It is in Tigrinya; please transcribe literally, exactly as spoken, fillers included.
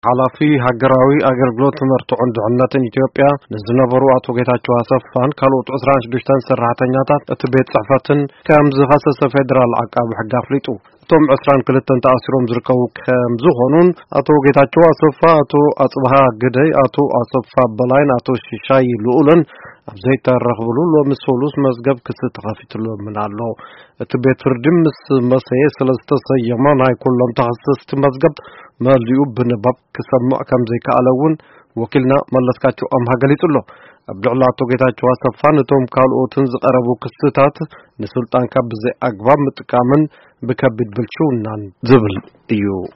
ኃላፊ ሀገራዊ አገልግሎት ትምህርቱን ድህነትን ኢትዮጵያ ንዝነበሩ አቶ ጌታቸው አሰፋን ካልኦት عشرة وستة ሰራተኛታት እቲ ቤት ጽሕፈትን ከም ዝፈሰሰ ፌደራል አቃቤ ሕግ አፍሊጡ ቶም عشرة وtwo ተኣሲሮም ዝርከቡ ከም ዝኾኑን አቶ ጌታቸው አሰፋ አቶ አጽብሃ ግደይ አቶ አሰፋ በላይን አቶ ሽሻይ ልኡልን አብዘይ ተረኽብሉ ለምሶሉስ መዝገብ ክስ ተኸፊትሎም ምናሎ እቲ ቤት ፍርድም ምስ መሰየ ሰለስተ ሰየማ ናይ ኩሎም ተኸሰስቲ መዝገብ መልዩ ብንባብ ክሰምዕ ከም ዘይከኣለውን ወኪልና መለስካቸው አምሃ ገሊጹሎ አብዱላ አቶ ጌታቸው አሰፋን ቶም ካልኦትን ዝቀረቡ ክስታት ንስልጣን ካብ ዘይ አግባብ ምጥቃምን በከቢድ ብልሹናን ዝብል እዩ